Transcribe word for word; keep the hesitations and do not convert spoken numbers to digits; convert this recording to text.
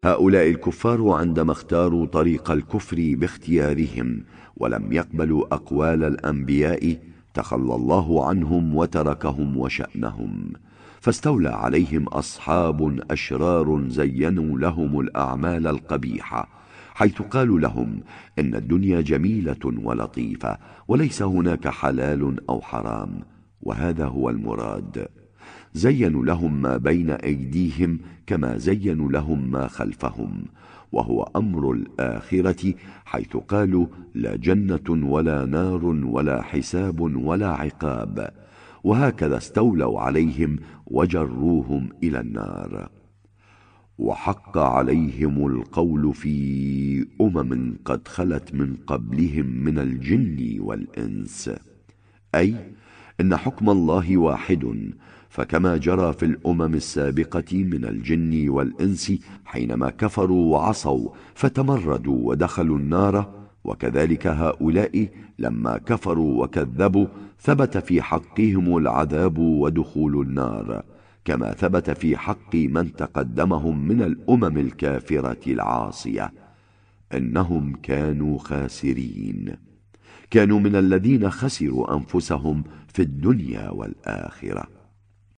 هؤلاء الكفار عندما اختاروا طريق الكفر باختيارهم ولم يقبلوا أقوال الأنبياء تخلى الله عنهم وتركهم وشأنهم، فاستولى عليهم أصحاب أشرار زينوا لهم الأعمال القبيحة، حيث قالوا لهم إن الدنيا جميلة ولطيفة وليس هناك حلال أو حرام، وهذا هو المراد. زينوا لهم ما بين أيديهم كما زينوا لهم ما خلفهم، وهو أمر الآخرة، حيث قالوا لا جنة ولا نار ولا حساب ولا عقاب، وهكذا استولوا عليهم وجروهم إلى النار. وحق عليهم القول في أمم قد خلت من قبلهم من الجن والإنس، أي إن حكم الله واحد، فكما جرى في الأمم السابقة من الجن والإنس حينما كفروا وعصوا فتمردوا ودخلوا النار، وكذلك هؤلاء لما كفروا وكذبوا ثبت في حقهم العذاب ودخول النار، كما ثبت في حق من تقدمهم من الأمم الكافرة العاصية. إنهم كانوا خاسرين، كانوا من الذين خسروا أنفسهم في الدنيا والآخرة.